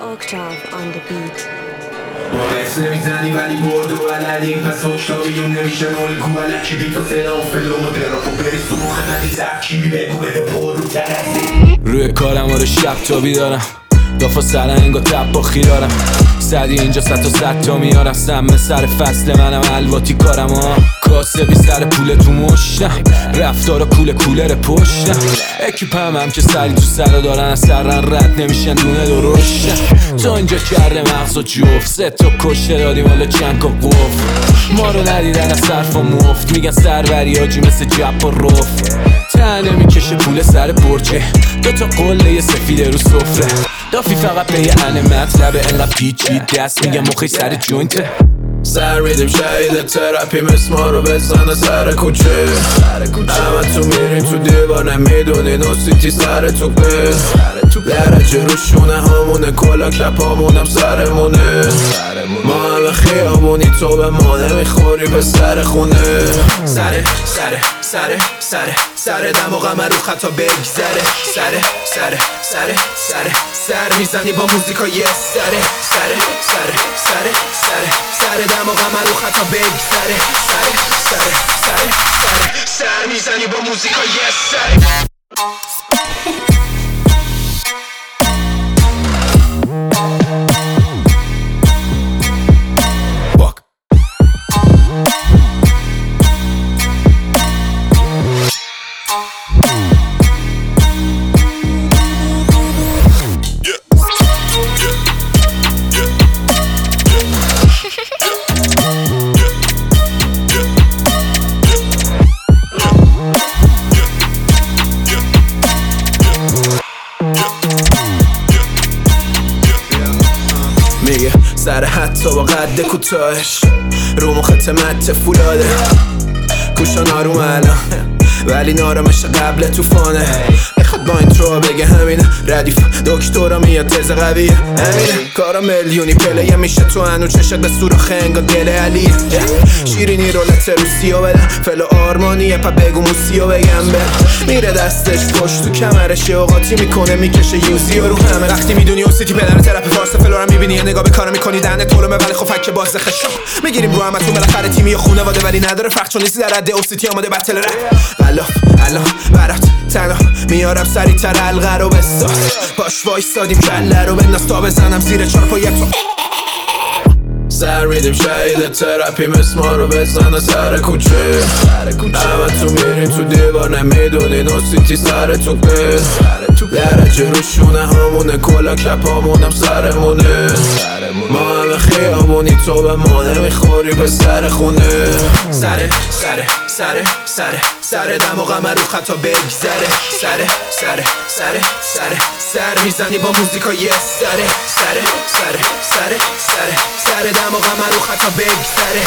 Octave on the beat. باعث نمیزنی ولی برد و بلدیم پس اکتاویون نمیشه الگو علکی بیتا صدا و فلو و دراپ و بریز تو مخنطی ترکیبی بگو بده پر رو ترسی روی کارم آره شب تا بیدارم دافا سرنگ و تباخی دارم صدی اینجا 100 تا میارم سمه سر فصل منم الواتی کارم کاسه بی سر پول تو مشتم رفتار کوله کولر پشتم اکیپم هم که سری تو سر دارن از سرن رد نمیشن دونه درشتم تا اینجا کرده مغز و جفت 3 تا کشته دادیم حالا چند کا قفل ما رو ندیدن از صرف و مفت میگن سروری آجی مثل جب و رفت تنه میکشه پول سر برچه 2 تا قله سفیده رو سفره دافی فقط به یه انه مطلبه انقدر پیچی دست میگم مخی سر جوینته سر میدیم شهید ترپی مثل ما رو بزنه سر کوچه همه تو میریم تو دیوار نمیدونی نوسیتی سر توپه درجه رو شونه همونه کلا کپ همونم سرمونه ما همه خیابونی تو به ما نمیخوری به سر خونه سر دماغم رو خطا بگذره سر میزنی با موزیکا یه سر دماغم رو خطا بگذره سر میزنی با موزیکا یه سر میگه سر حتی با قد کوتاهش رو مخت مت فولاده گوشان آروم الان ولی نارمش قبل توفانه میخواد با این ترو بگه همینه ردیف دکترا میاد تز قویه همینه کارا میلیونی پلیه میشه تو هنو چشت به سوراخ انگا دل علیه شیرینی رولت روسیو بدم فلو آرمانیه پا بگو موسیو بگم به میره دستش پشت تو کمرش اوقاتی میکنه میکشه یوزی و رو همه وقتی میدونی اون سیتی پدر ترپ فارس فلو رو میبینی یه نگاه به کارا میکنی دهنه طولمه ولی خب فک باز خشم میگیریم رو همتون بالاخره تیمی و خونواده ولی نداره فرق چون نیستی در حد اون سیتی آماده بتل رپ الان برات تنها میارم سری تر حلقه رو بساز باش وایستادیم کله رو بنداز تا بزنم زیر چارپایت تو سر میدیم شهید ترپی مثل ما رو بزنه سر کوچه همه تو میریم تو دیوار نمیدونی نوسیتی سر توپه درجه رو شونه همونه کلا کپ همونم سرمونه ما همه خیابونی تو به ما نمیخوری به سر خونه سر دماغم رو خطا بگذره سر میزنی با موزیکا یه سر دماغم رو خطا بگذره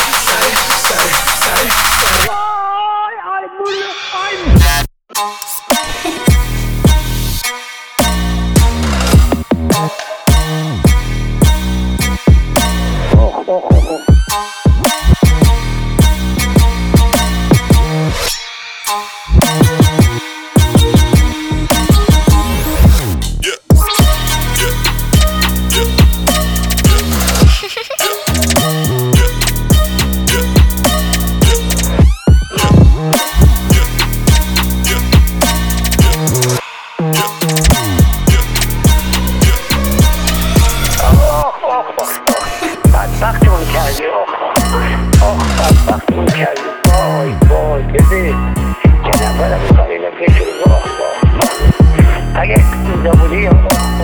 بدبختمون کردی بدبختمون کردی وای ببین یه نفرم میخوام اینو بشوری اگه اینجا بودی بیا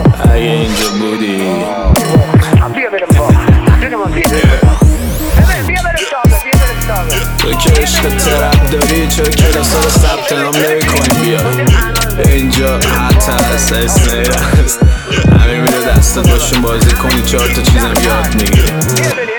برم با بیا برم شاقه تو که عشق ترپ داری چرا کلاسا رو ثبت نام نمی کنی بیا اینجا حتی هست اسمی هست همین میره دستت باشون بازی کنی 4 تا چیزم یاد میگیری